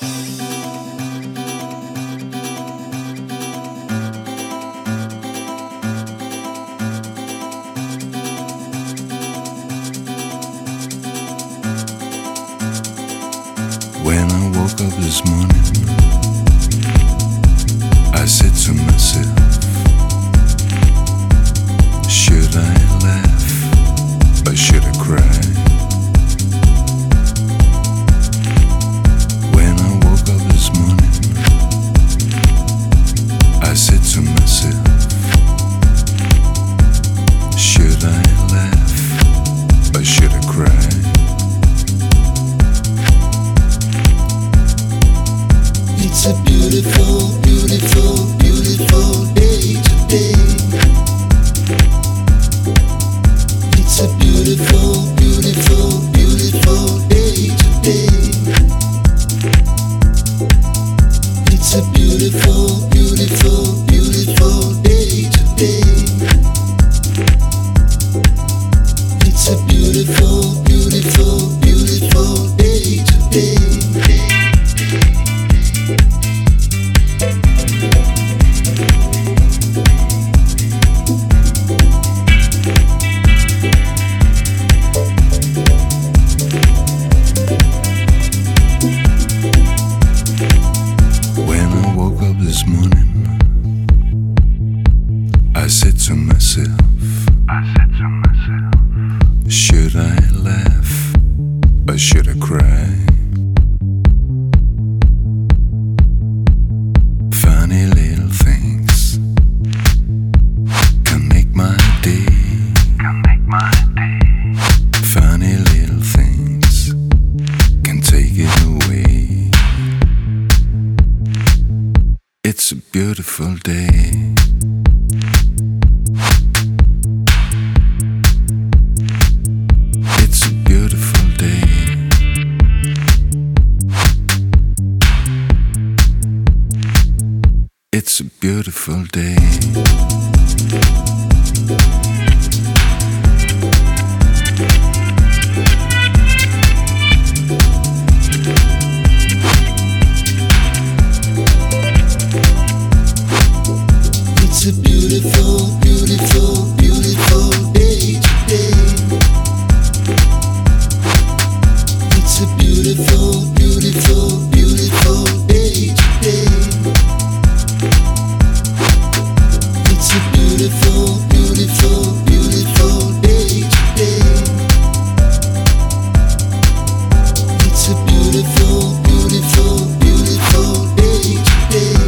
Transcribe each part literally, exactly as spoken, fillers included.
When I woke up this morning, I said to myself, should I laugh or should I cry? When I woke up this morning, I said to myself, should I laugh or should I cry? It's a beautiful, beautiful, beautiful day today. It's a beautiful, beautiful, beautiful day today. It's a beautiful, beautiful, beautiful day today. It's a beautiful, beautiful, beautiful day today. This morning, I said to myself, I said to myself, should I laugh or should I cry? Funny little things can make my day, can make my day. Funny little things can take it away. It's a beautiful day. It's a beautiful day. It's a beautiful day. It's a beautiful, beautiful, beautiful day today. It's a beautiful, beautiful, beautiful day today. It's a beautiful, beautiful, beautiful day today. It's a beautiful, beautiful, beautiful day today.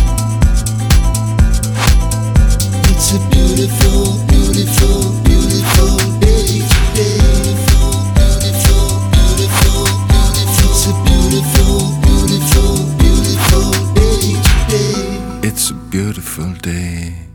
It's a beautiful, beautiful, beautiful day today. Beautiful, beautiful, beautiful. It's a beautiful, beautiful, beautiful day today. It's a beautiful day.